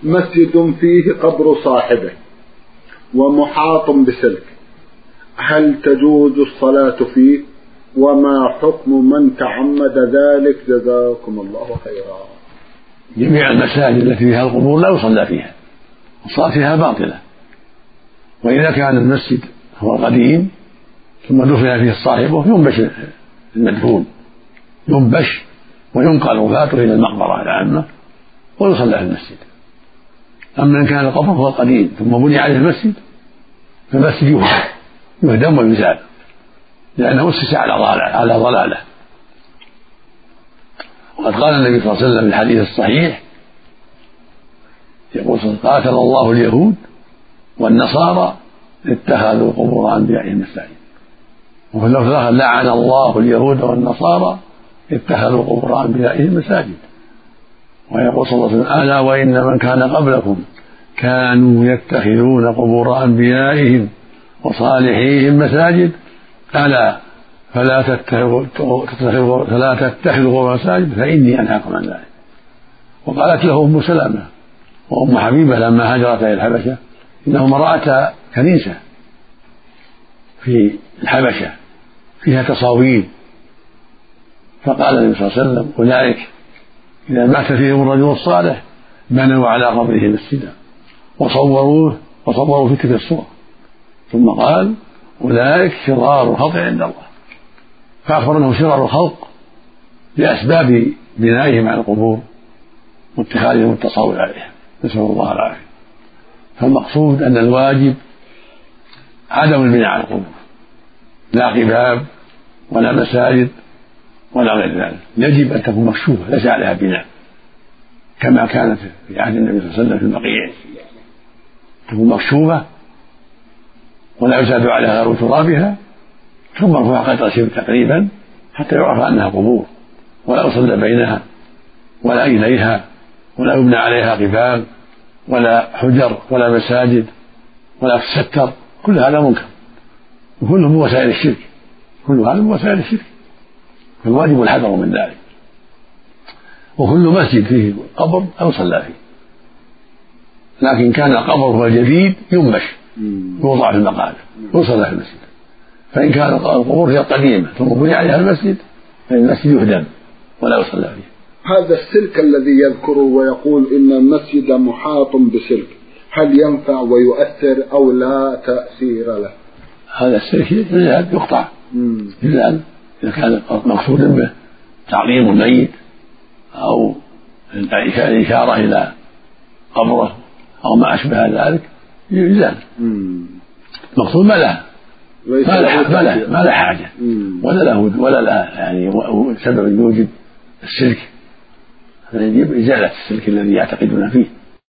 مسجد فيه قبر صاحبه ومحاط بسلك، هل تجوز الصلاة فيه؟ وما حكم من تعمد ذلك؟ جزاكم الله خيرا. جميع المساجد التي فيها القبور لا يصلى فيها، الصلاة فيها باطلة. وإذا كان المسجد هو القديم ثم دفن فيه الصاحب ينبش المدفون، ينبش وينقل وفاته إلى المقبرة العامة ويصلى في المسجد. أما إن كان القبر هو القديم ثم بني عليه المسجد فالمسجد يهدم ويزال، لأنه أسس على ضلالة. وقد قال النبي صلى الله عليه وسلم في الحديث الصحيح يقول: قاتل الله اليهود والنصارى اتخذوا قبور أنبيائهم مساجد. وفي اللفظ الآخر: لعن الله اليهود والنصارى اتخذوا قبور أنبيائهم مساجد. ويقول صلى الله عليه وسلم: ألا وإن من كان قبلكم كانوا يتخذون قبور أنبيائهم وصالحيهم مساجد، ألا فلا تتخذوا مساجد فإني أنهاكم عن ذلك. وقالت له أم سلمة وأم حبيبة لما هاجرت إلى الحبشة إنهما رأتا كنيسة في الحبشة فيها تصاوير، فقال النبي صلى الله عليه وسلم: أولئك إذا مات فيهم الرجل الصالح بنوا على قبره مسجدا وصوروا في تلك الصور. ثم قال: أولئك شرار الخلق عند الله. فأخبر أنه شرار الخلق لأسباب بنائهم على القبور واتخاذهم التصاوير عليها، نسأل الله العافية. فالمقصود أن الواجب عدم البناء على القبور، لا قباب ولا مساجد ولا غير ذلك، يجب أن تكون مكشوفة ليس عليها بناء كما كانت في عهد النبي صلى الله عليه وسلم في البقيع، تكون مكشوفة ولا يزاد عليها غير ترابها، ثم مرفوع قدر شبر تقريبا حتى يعرف أنها قبور، ولا يصلى بينها ولا إليها ولا يبنى عليها قباب ولا حجر ولا مساجد ولا تستر. كل هذا منكر وكله من وسائل الشرك، كل هذا من وسائل الشرك، فالواجب الحذر من ذلك. وكل مسجد فيه قبر لا يصلى فيه، لكن كان القبر هو الجديد ينبش يوضع في المقابر ويصلى في المسجد. فإن كان القبور هي القديمة ثم بني عليها المسجد فإن المسجد يهدم ولا يصلى فيه. هذا السلك الذي يذكره ويقول إن المسجد محاط بسلك، هل ينفع ويؤثر أو لا تأثير له؟ هذا السلك يقطع إذا كان مقصود به تعظيم الميت أو الإشارة إلى قبره أو ما أشبه ذلك يزال. مقصود ما له حاجة ولا له يعني سبب يوجد السلك، فيجب إزالة السلك الذي يعتقدون فيه.